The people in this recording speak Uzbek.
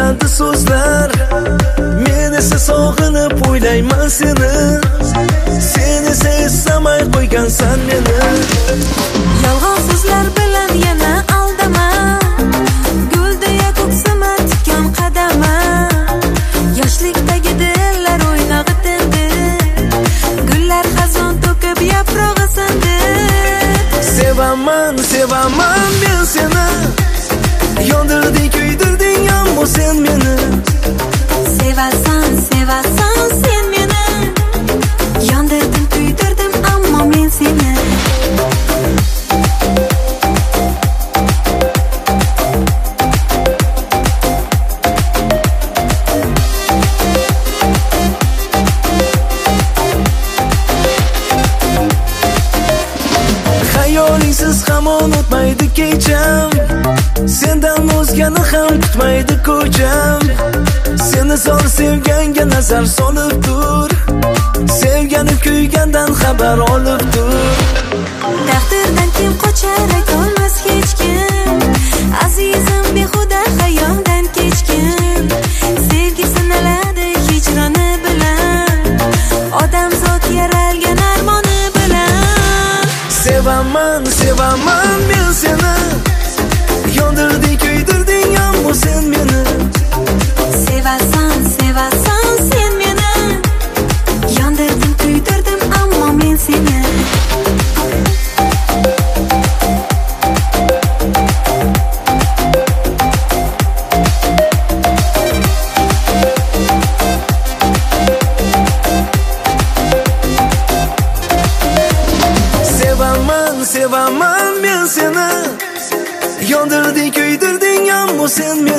keladi so'zlar. Men esa sog'inib o'ylayman seni. Sen esa esamay qo'ygansan meni. Yolg'on so'zlar bilan yana aldama. Guldeya ko'ksima tikkan qadama. Yoshlikdagi dillar o'ynog'i tindi. Gullar xazon to'kib yaprog'i sindi. Sevaman, sevaman men seni. Yondirding, kuydirding ammo sen meni. Sevasan, sevasan sen meni. Yondirdim, kuydirdim ammo men seni. Xayolingsiz hamon o'tmaydi kecham. Sendan o'zgani ham kutmaydi ko'cham. Seni zor sevganga nazar solib tur. Sevgani kuygandan xabar olib tur. Taqdirdan kim qochar aytolmas hech kim. Azizim behuda xayoldan kechkim. Sevgi sinaladi hijroni bilan. Odamzod yaralgan armoni bilan. Sevaman, sevaman men seni. Yondirding, kuydirding ammo sen meni. Sevasan, sevasan sen meni. Yondirdim, kuydirdim ammo men seni. Sevaman, sevaman men seni. Yondirding, kuydirding ammo sen meni.